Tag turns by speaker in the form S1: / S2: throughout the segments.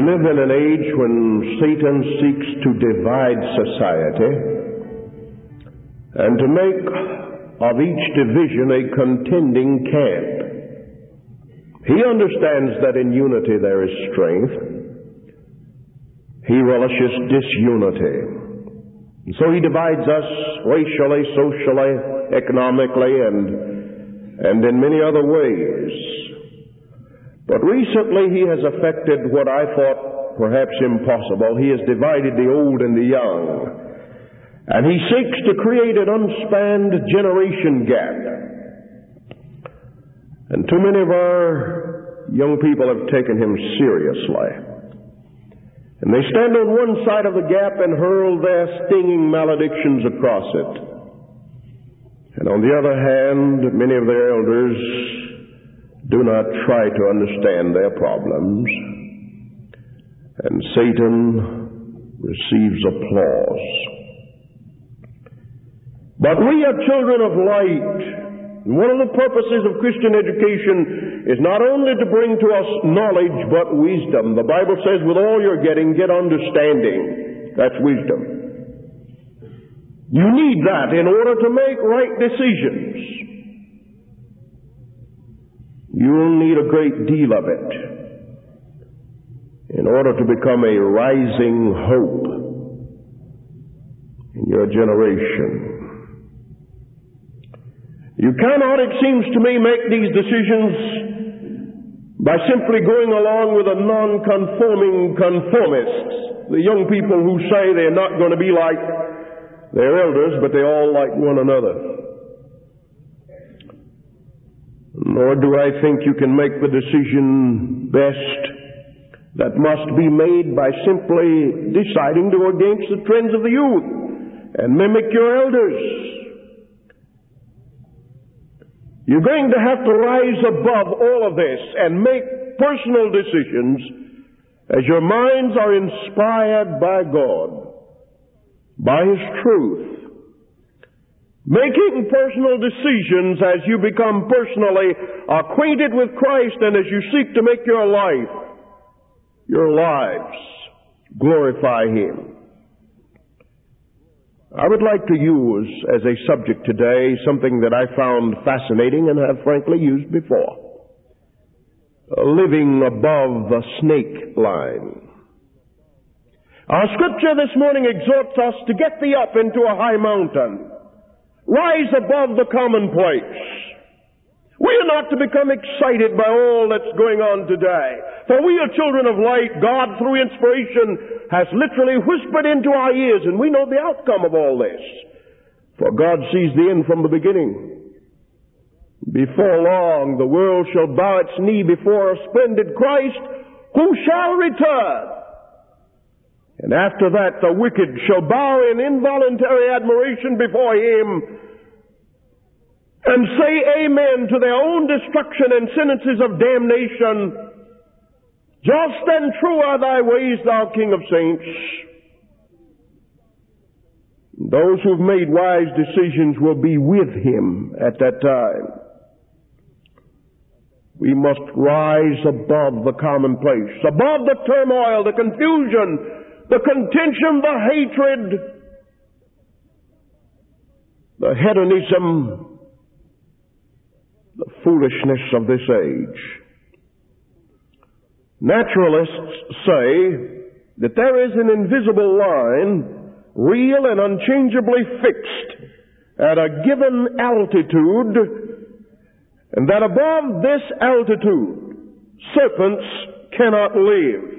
S1: live in an age when Satan seeks to divide society and to make of each division a contending camp. He understands that in unity there is strength. He relishes disunity. And so he divides us racially, socially, economically, and in many other ways. But recently he has affected what I thought perhaps impossible. He has divided the old and the young. And he seeks to create an unspanned generation gap. And too many of our young people have taken him seriously. And they stand on one side of the gap and hurl their stinging maledictions across it. And on the other hand, many of their elders do not try to understand their problems. And Satan receives applause. But we are children of light. And one of the purposes of Christian education is not only to bring to us knowledge, but wisdom. The Bible says, with all you're getting, get understanding. That's wisdom. You need that in order to make right decisions. You'll need a great deal of it in order to become a rising hope in your generation. You cannot, it seems to me, make these decisions by simply going along with a non-conforming conformists. The young people who say they're not going to be like their elders, but they all like one another. Nor do I think you can make the decision best that must be made by simply deciding to go against the trends of the youth and mimic your elders. You're going to have to rise above all of this and make personal decisions as your minds are inspired by God, by His truth. Making personal decisions as you become personally acquainted with Christ and as you seek to make your lives glorify Him. I would like to use as a subject today something that I found fascinating and have frankly used before. Living above the snake line. Our scripture this morning exhorts us to get thee up into a high mountain. Rise above the commonplace. We are not to become excited by all that's going on today. For we are children of light. God, through inspiration, has literally whispered into our ears, and we know the outcome of all this. For God sees the end from the beginning. Before long, the world shall bow its knee before a splendid Christ, who shall return. And after that, the wicked shall bow in involuntary admiration before Him, and say amen to their own destruction and sentences of damnation. Just and true are thy ways, thou King of saints. Those who've made wise decisions will be with Him at that time. We must rise above the commonplace, above the turmoil, the confusion, the contention, the hatred, the hedonism, the foolishness of this age. Naturalists say that there is an invisible line, real and unchangeably fixed at a given altitude, and that above this altitude, serpents cannot live.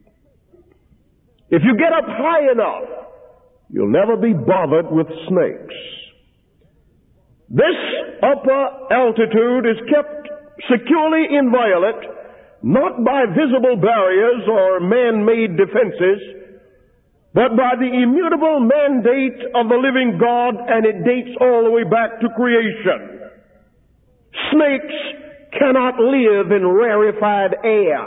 S1: If you get up high enough, you'll never be bothered with snakes. This upper altitude is kept securely inviolate, not by visible barriers or man-made defenses, but by the immutable mandate of the living God, and it dates all the way back to creation. Snakes cannot live in rarefied air.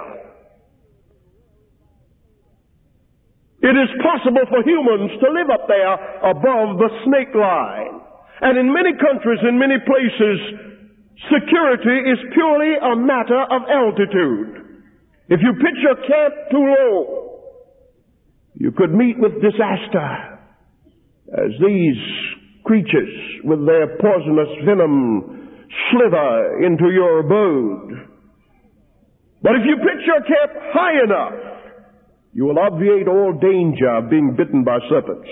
S1: It is possible for humans to live up there above the snake line. And in many countries, in many places, security is purely a matter of altitude. If you pitch your camp too low, you could meet with disaster as these creatures with their poisonous venom slither into your abode. But if you pitch your camp high enough, you will obviate all danger of being bitten by serpents.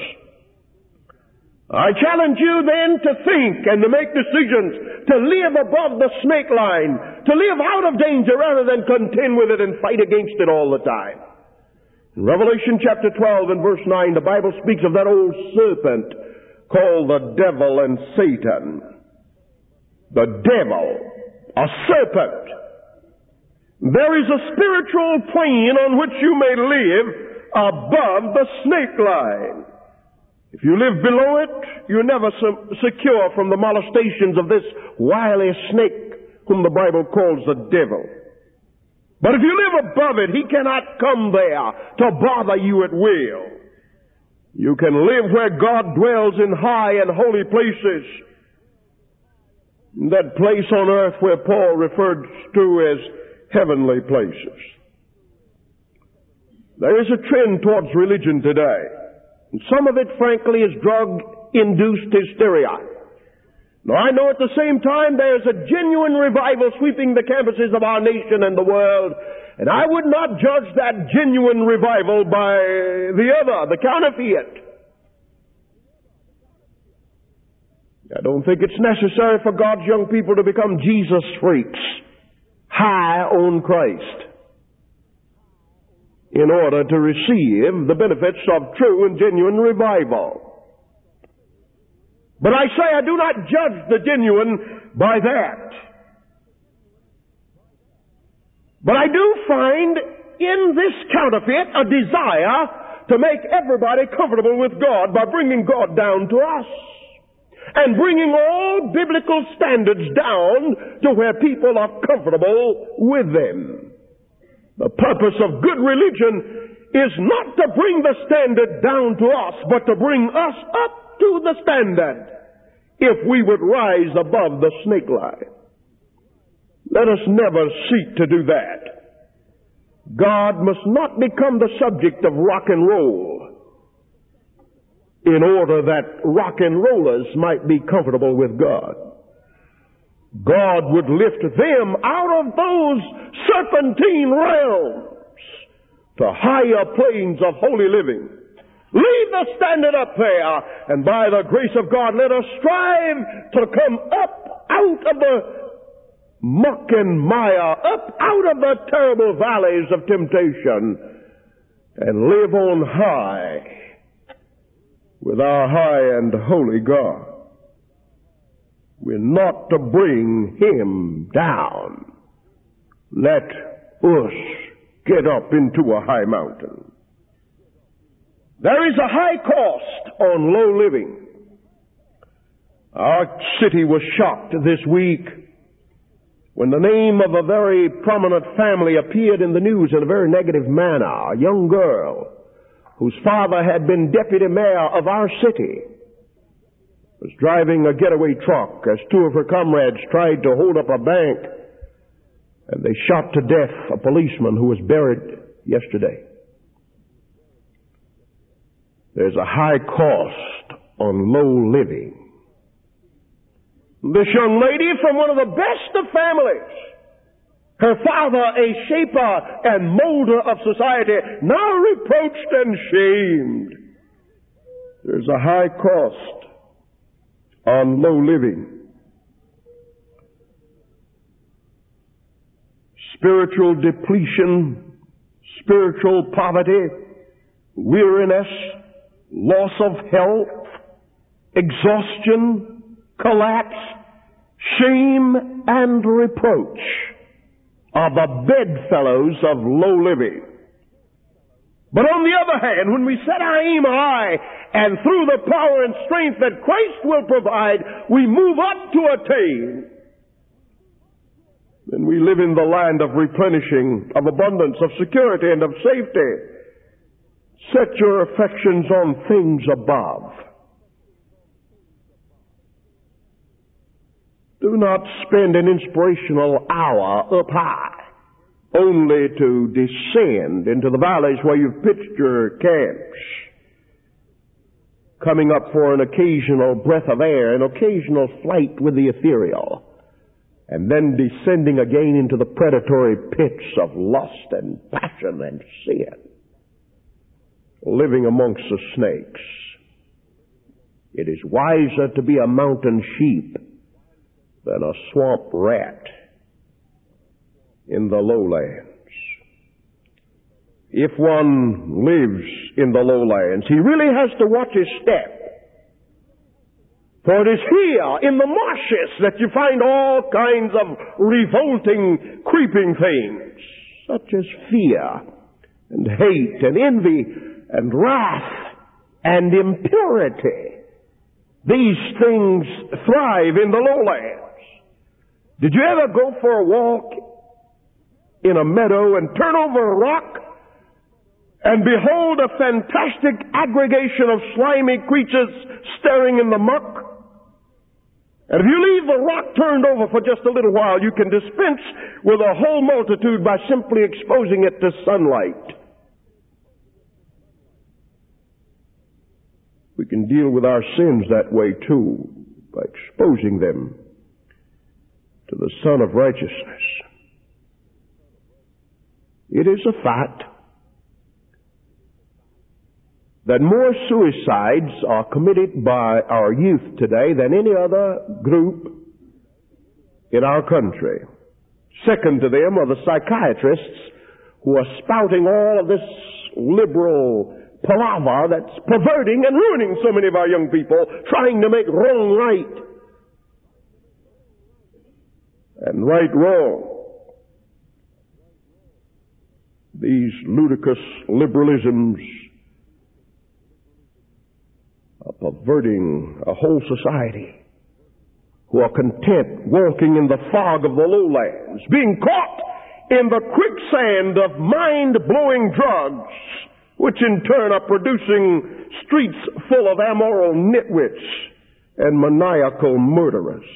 S1: I challenge you then to think and to make decisions to live above the snake line, to live out of danger rather than contend with it and fight against it all the time. In Revelation chapter 12 and verse 9, the Bible speaks of that old serpent called the devil and Satan. The devil, a serpent. There is a spiritual plane on which you may live above the snake line. If you live below it, you're never secure from the molestations of this wily snake whom the Bible calls the devil. But if you live above it, he cannot come there to bother you at will. You can live where God dwells in high and holy places. That place on earth where Paul referred to as heavenly places. There is a trend towards religion today. And some of it, frankly, is drug-induced hysteria. Now, I know at the same time there's a genuine revival sweeping the campuses of our nation and the world, and I would not judge that genuine revival by the other, the counterfeit. I don't think it's necessary for God's young people to become Jesus freaks, high on Christ, in order to receive the benefits of true and genuine revival. But I say I do not judge the genuine by that. But I do find in this counterfeit a desire to make everybody comfortable with God by bringing God down to us and bringing all biblical standards down to where people are comfortable with them. The purpose of good religion is not to bring the standard down to us, but to bring us up to the standard if we would rise above the snake line. Let us never seek to do that. God must not become the subject of rock and roll in order that rock and rollers might be comfortable with God. God would lift them out of those serpentine realms to higher planes of holy living. Leave the standard up there, and by the grace of God, let us strive to come up out of the muck and mire, up out of the terrible valleys of temptation, and live on high with our high and holy God. We're not to bring Him down. Let us get up into a high mountain. There is a high cost on low living. Our city was shocked this week when the name of a very prominent family appeared in the news in a very negative manner. A young girl whose father had been deputy mayor of our city was driving a getaway truck as two of her comrades tried to hold up a bank, and they shot to death a policeman who was buried yesterday. There's a high cost on low living. This young lady from one of the best of families, her father a shaper and molder of society, now reproached and shamed. There's a high cost on low living. Spiritual depletion, spiritual poverty, weariness, loss of health, exhaustion, collapse, shame, and reproach are the bedfellows of low living. But on the other hand, when we set our aim high and through the power and strength that Christ will provide, we move up to attain, then we live in the land of replenishing, of abundance, of security, and of safety. Set your affections on things above. Do not spend an inspirational hour up high only to descend into the valleys where you've pitched your camps, coming up for an occasional breath of air, an occasional flight with the ethereal, and then descending again into the predatory pits of lust and passion and sin, living amongst the snakes. It is wiser to be a mountain sheep than a swamp rat in the lowlands. If one lives in the lowlands, he really has to watch his step. For it is here in the marshes that you find all kinds of revolting, creeping things, such as fear and hate and envy and wrath and impurity. These things thrive in the lowlands. Did you ever go for a walk in a meadow and turn over a rock and behold a fantastic aggregation of slimy creatures staring in the muck? And if you leave the rock turned over for just a little while, you can dispense with a whole multitude by simply exposing it to sunlight. We can deal with our sins that way too, by exposing them to the Son of Righteousness. It is a fact that more suicides are committed by our youth today than any other group in our country. Second to them are the psychiatrists who are spouting all of this liberal palaver that's perverting and ruining so many of our young people, trying to make wrong right and right wrong. These ludicrous liberalisms are perverting a whole society who are content walking in the fog of the lowlands, being caught in the quicksand of mind-blowing drugs, which in turn are producing streets full of amoral nitwits and maniacal murderers.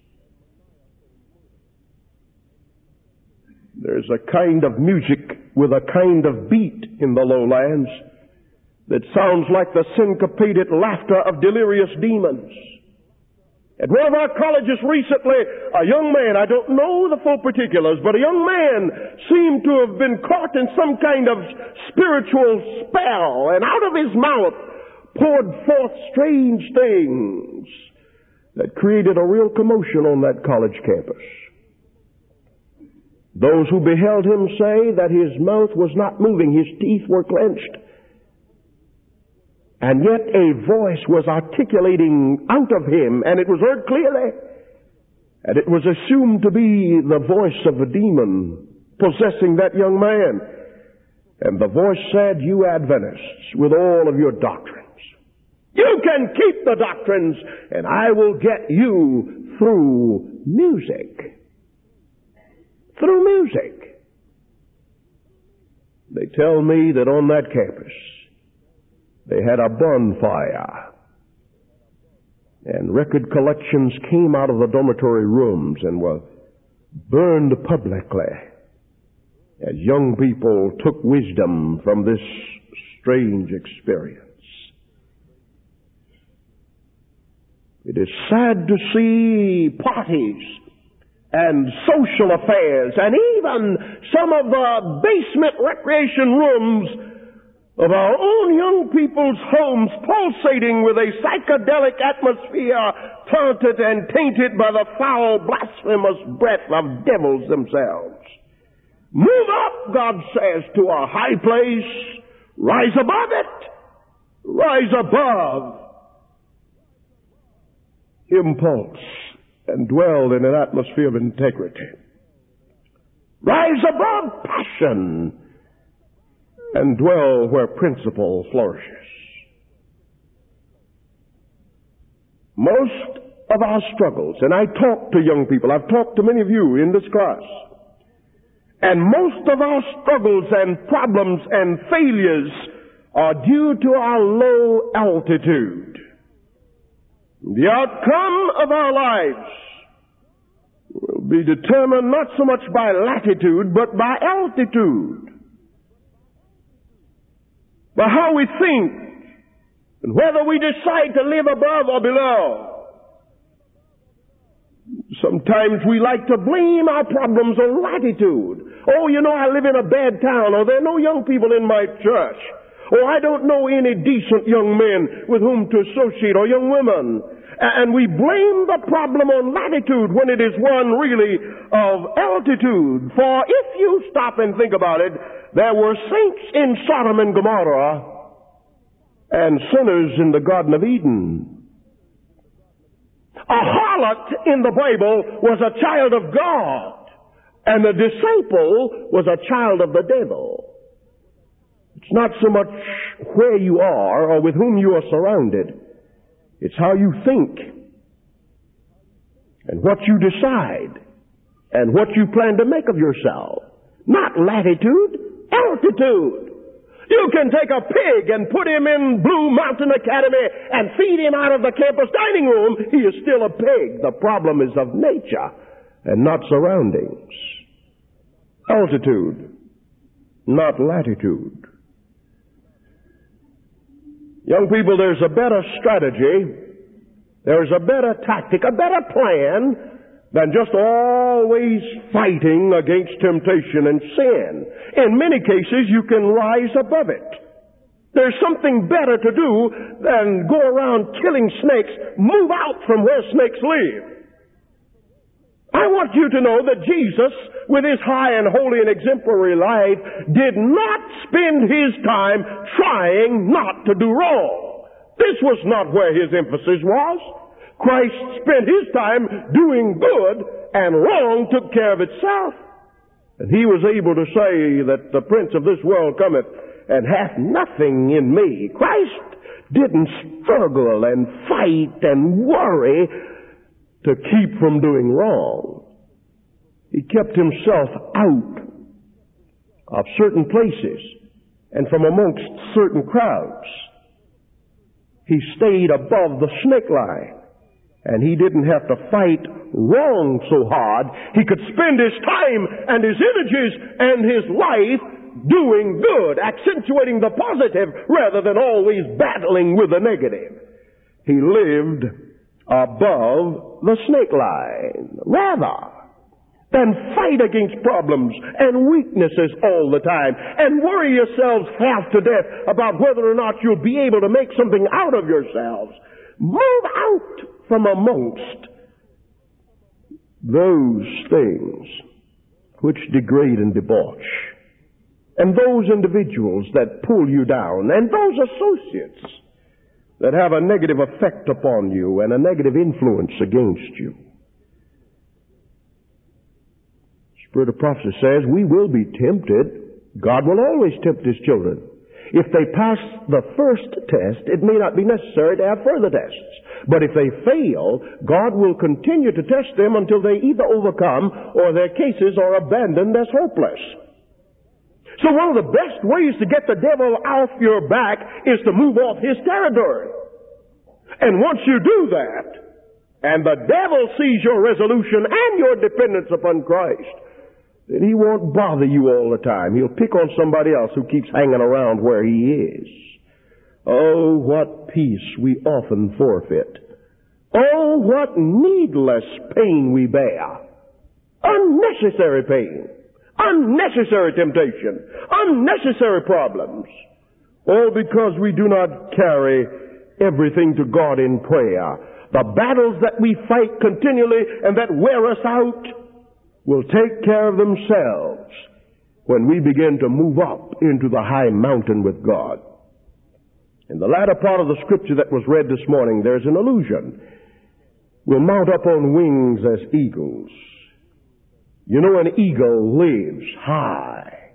S1: There's a kind of music with a kind of beat in the lowlands that sounds like the syncopated laughter of delirious demons. At one of our colleges recently, a young man, I don't know the full particulars, but a young man seemed to have been caught in some kind of spiritual spell, and out of his mouth poured forth strange things that created a real commotion on that college campus. Those who beheld him say that his mouth was not moving, his teeth were clenched. And yet a voice was articulating out of him, and it was heard clearly. And it was assumed to be the voice of a demon possessing that young man. And the voice said, "You Adventists, with all of your doctrines, you can keep the doctrines, and I will get you through music." Through music. They tell me that on that campus, they had a bonfire, and record collections came out of the dormitory rooms and were burned publicly as young people took wisdom from this strange experience. It is sad to see parties and social affairs, and even some of the basement recreation rooms of our own young people's homes pulsating with a psychedelic atmosphere, taunted and tainted by the foul, blasphemous breath of devils themselves. Move up, God says, to a high place. Rise above it. Rise above impulse and dwell in an atmosphere of integrity. Rise above passion and dwell where principle flourishes. Most of our struggles, and I talk to young people, I've talked to many of you in this class, and most of our struggles and problems and failures are due to our low altitude. The outcome of our lives will be determined not so much by latitude, but by altitude. By how we think, and whether we decide to live above or below. Sometimes we like to blame our problems on latitude. Oh, I live in a bad town, or there are no young people in my church, or I don't know any decent young men with whom to associate, or young women. And we blame the problem on latitude when it is one really of altitude. For if you stop and think about it, there were saints in Sodom and Gomorrah and sinners in the Garden of Eden. A harlot in the Bible was a child of God, and a disciple was a child of the devil. It's not so much where you are or with whom you are surrounded. It's how you think, and what you decide, and what you plan to make of yourself. Not latitude, altitude. You can take a pig and put him in Blue Mountain Academy and feed him out of the campus dining room. He is still a pig. The problem is of nature and not surroundings. Altitude, not latitude. Young people, there's a better strategy, there's a better tactic, a better plan than just always fighting against temptation and sin. In many cases, you can rise above it. There's something better to do than go around killing snakes. Move out from where snakes live. I want you to know that Jesus, with his high and holy and exemplary life, did not spend his time trying not to do wrong. This was not where his emphasis was. Christ spent his time doing good, and wrong took care of itself. And he was able to say that the prince of this world cometh and hath nothing in me. Christ didn't struggle and fight and worry to keep from doing wrong. He kept himself out of certain places and from amongst certain crowds. He stayed above the snake line, and he didn't have to fight wrong so hard. He could spend his time and his energies and his life doing good, accentuating the positive rather than always battling with the negative. He lived above the snake line rather than fight against problems and weaknesses all the time and worry yourselves half to death about whether or not you'll be able to make something out of yourselves. Move out from amongst those things which degrade and debauch, and those individuals that pull you down, and those associates that have a negative effect upon you and a negative influence against you. Spirit of prophecy says we will be tempted. God will always tempt his children. If they pass the first test, it may not be necessary to have further tests. But if they fail, God will continue to test them until they either overcome or their cases are abandoned as hopeless. So one of the best ways to get the devil off your back is to move off his territory. And once you do that, and the devil sees your resolution and your dependence upon Christ, then he won't bother you all the time. He'll pick on somebody else who keeps hanging around where he is. Oh, what peace we often forfeit. Oh, what needless pain we bear. Unnecessary pain. Unnecessary temptation. Unnecessary problems. All because we do not carry everything to God in prayer. The battles that we fight continually and that wear us out will take care of themselves when we begin to move up into the high mountain with God. In the latter part of the scripture that was read this morning, there's an allusion. We'll mount up on wings as eagles. You know, an eagle lives high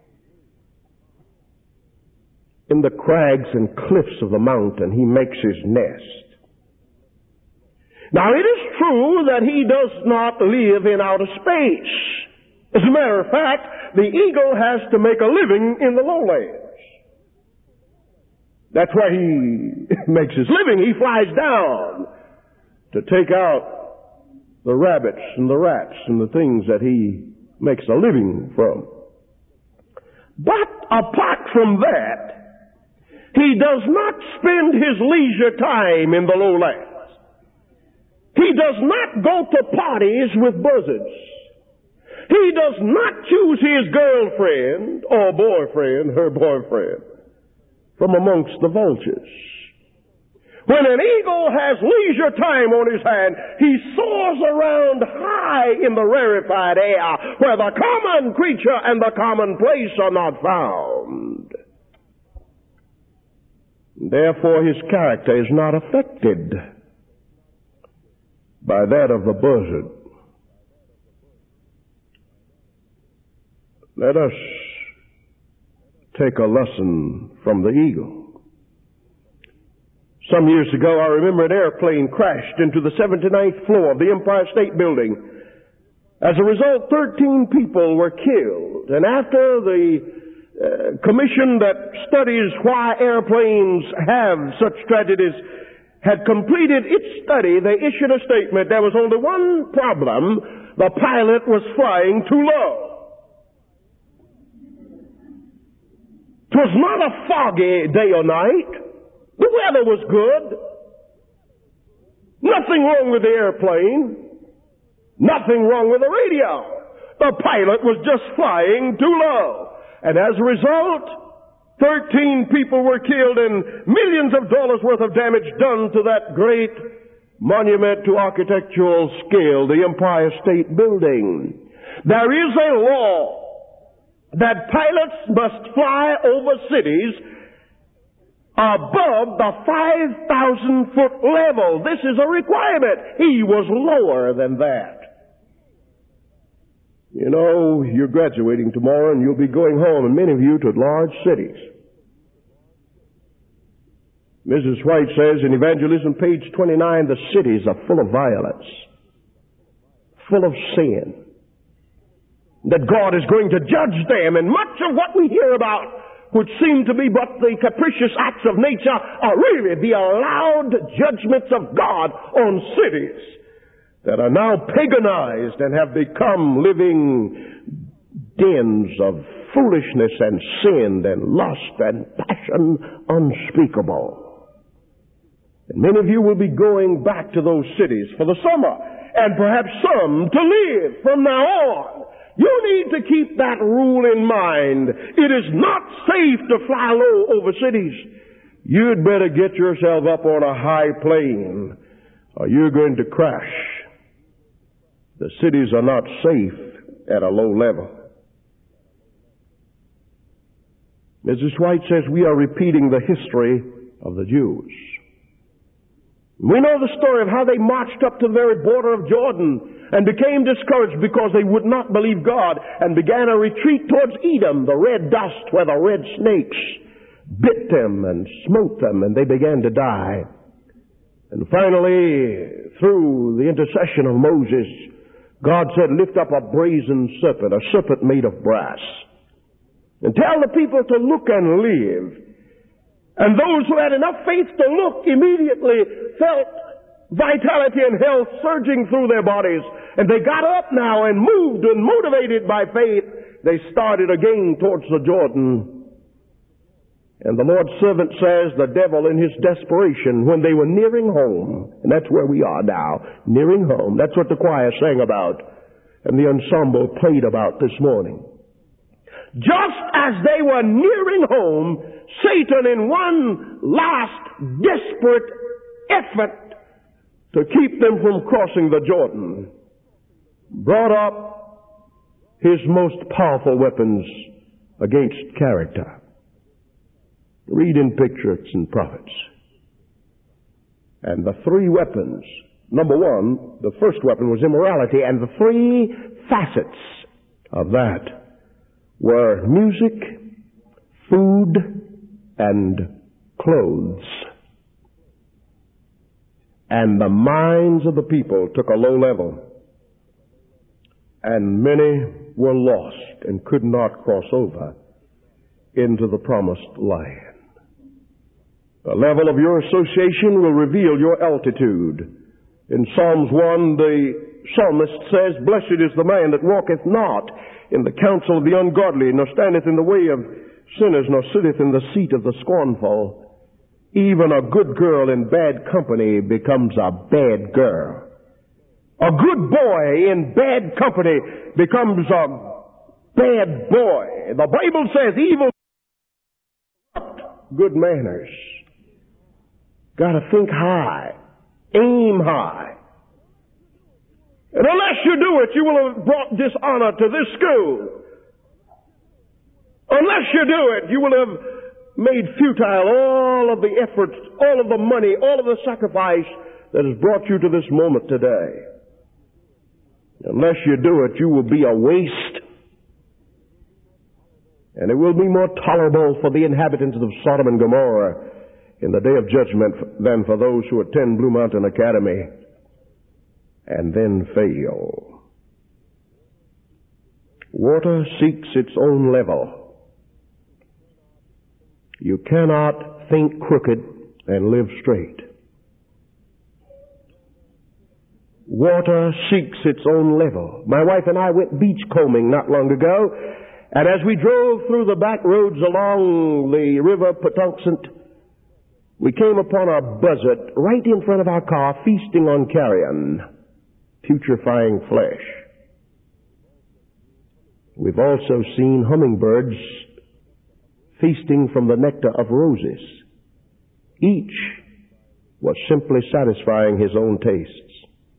S1: in the crags and cliffs of the mountain. He makes his nest. Now, it is true that he does not live in outer space. As a matter of fact, the eagle has to make a living in the lowlands. That's where he makes his living. He flies down to take out the rabbits and the rats and the things that he makes a living from. But apart from that, he does not spend his leisure time in the lowlands. He does not go to parties with buzzards. He does not choose his girlfriend or boyfriend, her boyfriend, from amongst the vultures. When an eagle has leisure time on his hand, he soars around high in the rarefied air where the common creature and the commonplace are not found. Therefore, his character is not affected by that of the buzzard. Let us take a lesson from the eagle. Some years ago, I remember an airplane crashed into the 79th floor of the Empire State Building. As a result, 13 people were killed. And after the commission that studies why airplanes have such tragedies had completed its study, they issued a statement. There was only one problem. The pilot was flying too low. It was not a foggy day or night. The weather was good. Nothing wrong with the airplane. Nothing wrong with the radio. The pilot was just flying too low. And as a result, 13 people were killed and millions of dollars worth of damage done to that great monument to architectural skill, the Empire State Building. There is a law that pilots must fly over cities above the 5,000-foot level. This is a requirement. He was lower than that. You know, you're graduating tomorrow and you'll be going home, and many of you to large cities. Mrs. White says in Evangelism, page 29, the cities are full of violence, full of sin, that God is going to judge them, and much of what we hear about which seem to be but the capricious acts of nature are really the allowed judgments of God on cities that are now paganized and have become living dens of foolishness and sin and lust and passion unspeakable. And many of you will be going back to those cities for the summer, and perhaps some to live from now on. You need to keep that rule in mind. It is not safe to fly low over cities. You'd better get yourself up on a high plane, or you're going to crash. The cities are not safe at a low level. Mrs. White says we are repeating the history of the Jews. We know the story of how they marched up to the very border of Jordan and became discouraged because they would not believe God and began a retreat towards Edom, the red dust where the red snakes bit them and smote them, and they began to die. And finally, through the intercession of Moses, God said, lift up a brazen serpent, a serpent made of brass, and tell the people to look and live. And those who had enough faith to look immediately felt vitality and health surging through their bodies. And they got up now and moved, and motivated by faith, they started again towards the Jordan. And the Lord's servant says the devil in his desperation, when they were nearing home, and that's where we are now, nearing home. That's what the choir sang about and the ensemble played about this morning. Just as they were nearing home, Satan, in one last desperate effort to keep them from crossing the Jordan, brought up his most powerful weapons against character. Read in Patriarchs and Prophets. And the three weapons, number one, the first weapon was immorality, and the three facets of that were music, food, and clothes. And the minds of the people took a low level, and many were lost and could not cross over into the promised land. The level of your association will reveal your altitude. In Psalms 1, the psalmist says, "Blessed is the man that walketh not in the counsel of the ungodly, nor standeth in the way of sinners, nor sitteth in the seat of the scornful. Even a good girl in bad company becomes a bad girl. A good boy in bad company becomes a bad boy." The Bible says evil good manners. Gotta think high. Aim high. And unless you do it, you will have brought dishonor to this school. Unless you do it, you will have made futile all of the efforts, all of the money, all of the sacrifice that has brought you to this moment today. Unless you do it, you will be a waste. And it will be more tolerable for the inhabitants of Sodom and Gomorrah in the day of judgment than for those who attend Blue Mountain Academy and then fail. Water seeks its own level. You cannot think crooked and live straight. Water seeks its own level. My wife and I went beachcombing not long ago, and as we drove through the back roads along the river Patuxent, we came upon a buzzard right in front of our car feasting on carrion, putrefying flesh. We've also seen hummingbirds feasting from the nectar of roses. Each was simply satisfying his own tastes.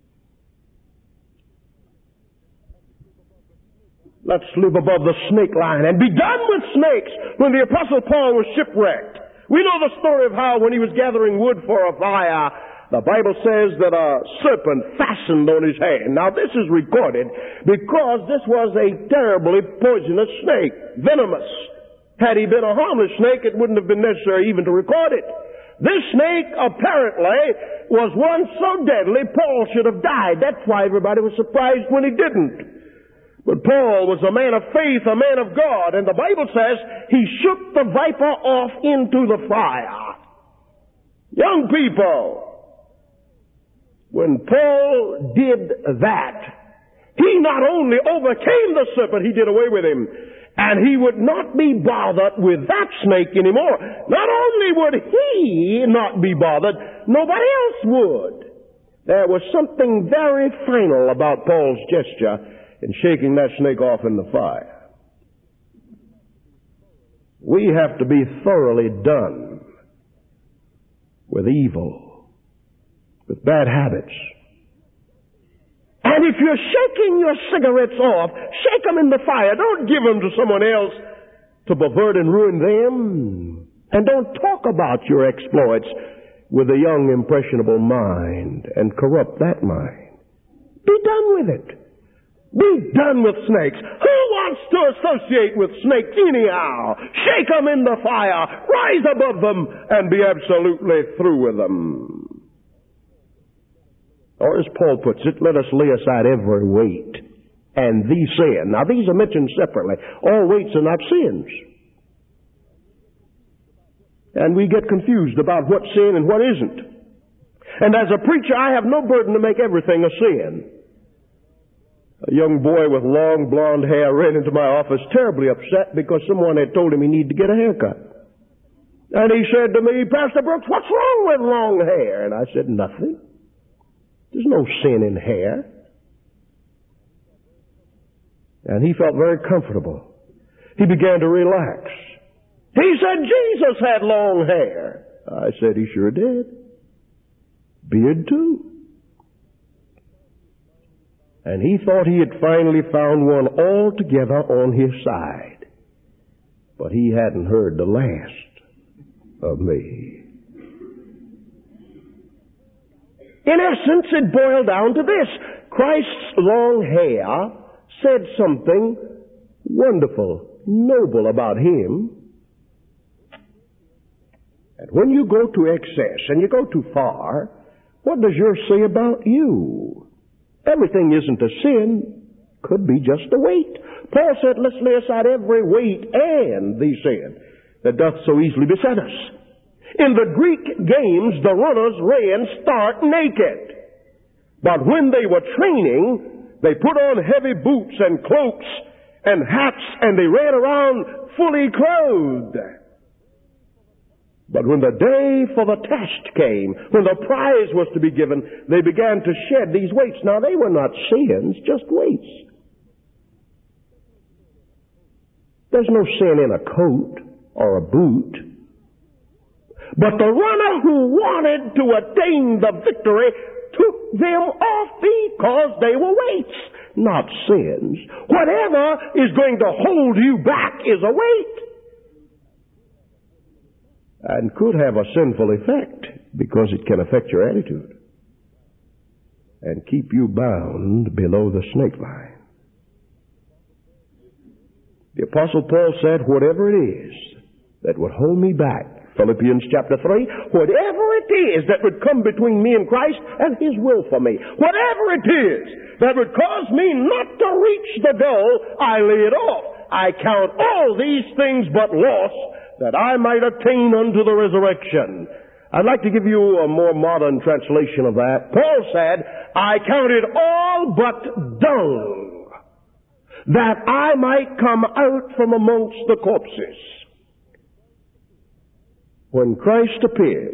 S1: Let's live above the snake line and be done with snakes. When the Apostle Paul was shipwrecked, we know the story of how when he was gathering wood for a fire, the Bible says that a serpent fastened on his hand. Now this is recorded because this was a terribly poisonous snake, venomous. Had he been a harmless snake, it wouldn't have been necessary even to record it. This snake apparently was one so deadly Paul should have died. That's why everybody was surprised when he didn't. But Paul was a man of faith, a man of God, and the Bible says he shook the viper off into the fire. Young people, when Paul did that, he not only overcame the serpent, he did away with him. And he would not be bothered with that snake anymore. Not only would he not be bothered, nobody else would. There was something very final about Paul's gesture in shaking that snake off in the fire. We have to be thoroughly done with evil, with bad habits. And if you're shaking your cigarettes off, shake them in the fire. Don't give them to someone else to pervert and ruin them. And don't talk about your exploits with a young, impressionable mind and corrupt that mind. Be done with it. Be done with snakes. Who wants to associate with snakes anyhow? Shake them in the fire, rise above them, and be absolutely through with them. Or as Paul puts it, let us lay aside every weight and the sin. Now these are mentioned separately. All weights are not sins. And we get confused about what's sin and what isn't. And as a preacher, I have no burden to make everything a sin. A young boy with long blonde hair ran into my office terribly upset because someone had told him he needed to get a haircut. And he said to me, "Pastor Brooks, what's wrong with long hair?" And I said, "Nothing. There's no sin in hair." And he felt very comfortable. He began to relax. He said Jesus had long hair. I said he sure did. Beard too. And he thought he had finally found one altogether on his side. But he hadn't heard the last of me. In essence, it boiled down to this. Christ's long hair said something wonderful, noble about him. And when you go to excess and you go too far, what does yours say about you? Everything isn't a sin. Could be just a weight. Paul said, let's lay aside every weight and the sin that doth so easily beset us. In the Greek games, the runners ran stark naked. But when they were training, they put on heavy boots and cloaks and hats, and they ran around fully clothed. But when the day for the test came, when the prize was to be given, they began to shed these weights. Now, they were not sins, just weights. There's no sin in a coat or a boot. But the runner who wanted to attain the victory took them off because they were weights, not sins. Whatever is going to hold you back is a weight. And could have a sinful effect because it can affect your attitude and keep you bound below the snake line. The Apostle Paul said, whatever it is that would hold me back, Philippians chapter 3, whatever it is that would come between me and Christ and His will for me, whatever it is that would cause me not to reach the goal, I lay it off. I count all these things but loss, that I might attain unto the resurrection. I'd like to give you a more modern translation of that. Paul said, I count it all but dung, that I might come out from amongst the corpses. When Christ appears,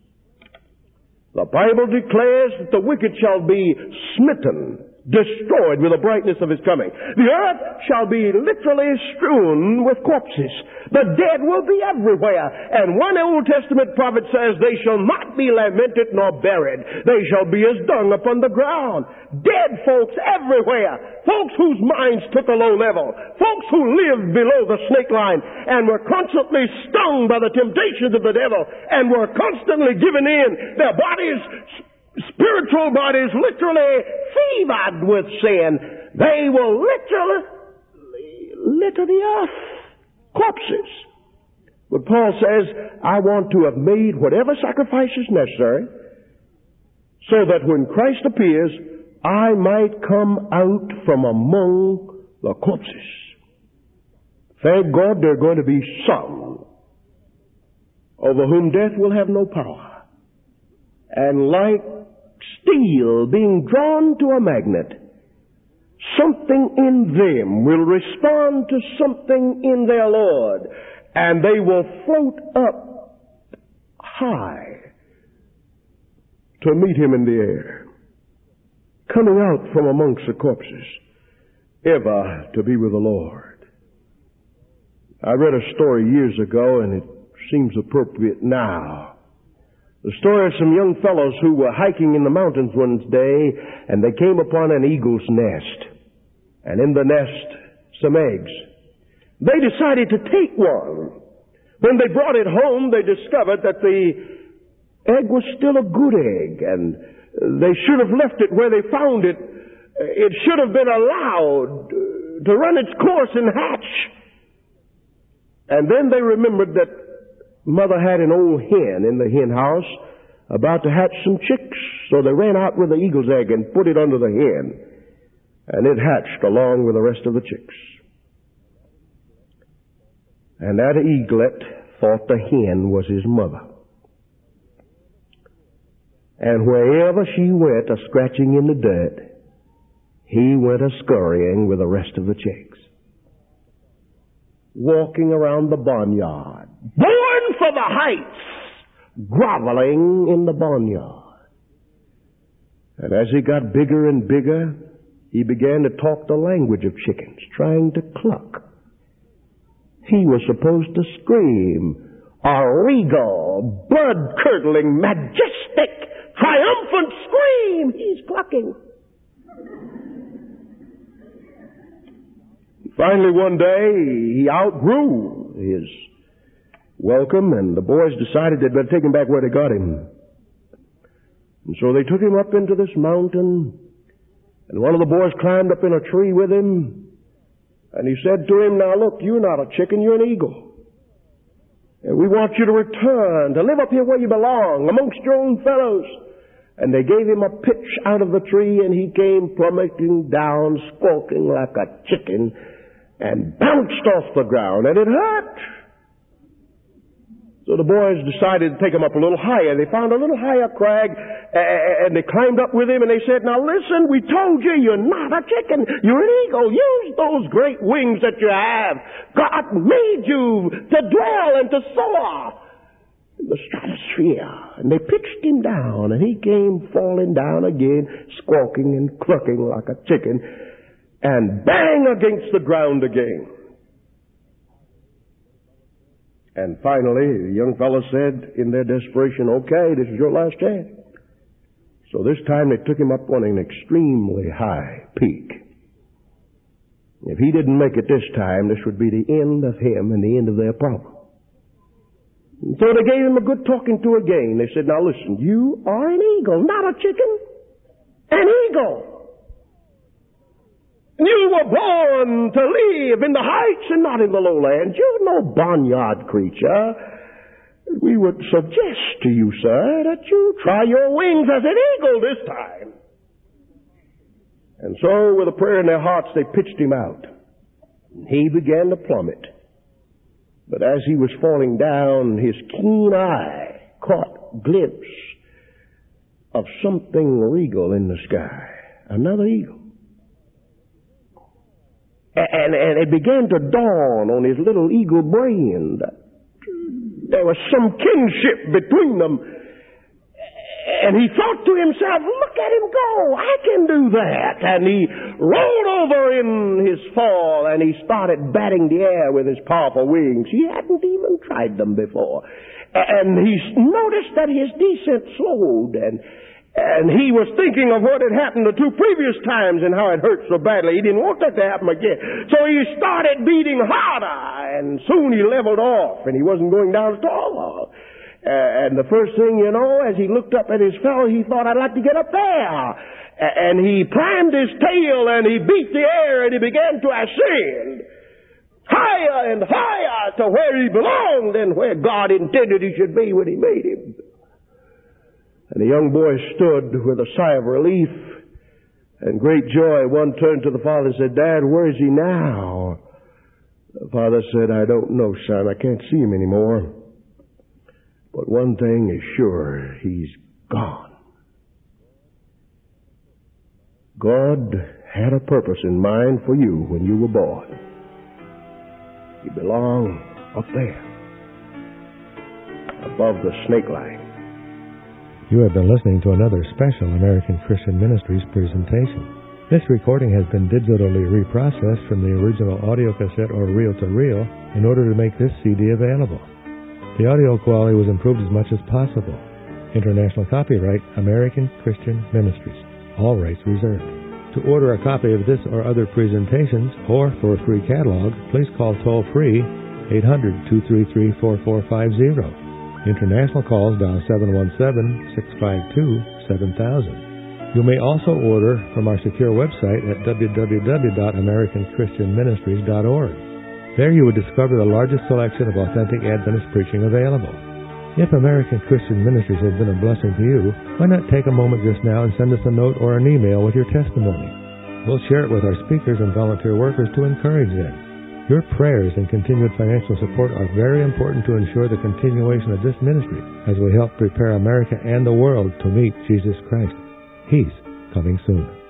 S1: the Bible declares that the wicked shall be smitten, destroyed with the brightness of His coming. The earth shall be literally strewn with corpses. The dead will be everywhere. And one Old Testament prophet says, they shall not be lamented nor buried. They shall be as dung upon the ground. Dead folks everywhere. Folks whose minds took a low level. Folks who lived below the snake line and were constantly stung by the temptations of the devil and were constantly given in. Their bodies, spiritual bodies, literally fevered with sin. They will literally litter the earth. Corpses. But Paul says, I want to have made whatever sacrifices necessary so that when Christ appears, I might come out from among the corpses. Thank God there are going to be some over whom death will have no power. And like steel being drawn to a magnet, something in them will respond to something in their Lord, and they will float up high to meet Him in the air, coming out from amongst the corpses, ever to be with the Lord. I read a story years ago, and it seems appropriate now. The story of some young fellows who were hiking in the mountains one day, and they came upon an eagle's nest. And in the nest, some eggs. They decided to take one. When they brought it home, they discovered that the egg was still a good egg, and they should have left it where they found it. It should have been allowed to run its course and hatch. And then they remembered that Mother had an old hen in the hen house about to hatch some chicks. So they ran out with the eagle's egg and put it under the hen. And it hatched along with the rest of the chicks. And that eaglet thought the hen was his mother. And wherever she went a-scratching in the dirt, he went a-scurrying with the rest of the chicks. Walking around the barnyard, born for the heights, groveling in the barnyard. And as he got bigger and bigger, he began to talk the language of chickens, trying to cluck. He was supposed to scream, a regal, blood-curdling, majestic, triumphant scream. He's clucking. Finally, one day, he outgrew his welcome, and the boys decided they'd better take him back where they got him. And so they took him up into this mountain, and one of the boys climbed up in a tree with him, and he said to him, now look, you're not a chicken, you're an eagle. And we want you to return, to live up here where you belong, amongst your own fellows. And they gave him a pitch out of the tree, and he came plummeting down, squawking like a chicken, and bounced off the ground, and it hurt. So the boys decided to take him up a little higher. They found a little higher crag, and they climbed up with him, and they said, "Now listen, we told you you're not a chicken. You're an eagle. Use those great wings that you have. God made you to dwell and to soar in the stratosphere." And they pitched him down, and he came falling down again, squawking and clucking like a chicken, and bang against the ground again. And finally, the young fellow said in their desperation, "Okay, this is your last chance." So this time they took him up on an extremely high peak. If he didn't make it this time, this would be the end of him and the end of their problem. And so they gave him a good talking to again. They said, "Now listen, you are an eagle, not a chicken. An eagle. You were born to live in the heights and not in the lowlands. You're no barnyard creature. We would suggest to you, sir, that you try your wings as an eagle this time." And so, with a prayer in their hearts, they pitched him out. He began to plummet. But as he was falling down, his keen eye caught a glimpse of something regal in the sky. Another eagle. And it began to dawn on his little eagle brain that there was some kinship between them. And he thought to himself, "Look at him go. I can do that." And he rolled over in his fall, and he started batting the air with his powerful wings. He hadn't even tried them before. And he noticed that his descent slowed, and he was thinking of what had happened the two previous times and how it hurt so badly. He didn't want that to happen again. So he started beating harder, and soon he leveled off, and he wasn't going down at all. And the first thing you know, as he looked up at his fellow, he thought, "I'd like to get up there." And he primed his tail, and he beat the air, and he began to ascend higher and higher to where he belonged and where God intended he should be when he made him. And the young boy stood with a sigh of relief and great joy. One turned to the father and said, "Dad, where is he now?" The father said, "I don't know, son. I can't see him anymore. But one thing is sure, he's gone." God had a purpose in mind for you when you were born. You belong up there, above the snake line.
S2: You have been listening to another special American Christian Ministries presentation. This recording has been digitally reprocessed from the original audio cassette or reel-to-reel in order to make this CD available. The audio quality was improved as much as possible. International copyright, American Christian Ministries. All rights reserved. To order a copy of this or other presentations, or for a free catalog, please call toll-free 800-233-4450. International calls dial 717-652-7000. You may also order from our secure website at www.americanchristianministries.org. There you would discover the largest selection of authentic Adventist preaching available. If American Christian Ministries has been a blessing to you, why not take a moment just now and send us a note or an email with your testimony? We'll share it with our speakers and volunteer workers to encourage them. Your prayers and continued financial support are very important to ensure the continuation of this ministry as we help prepare America and the world to meet Jesus Christ. He's coming soon.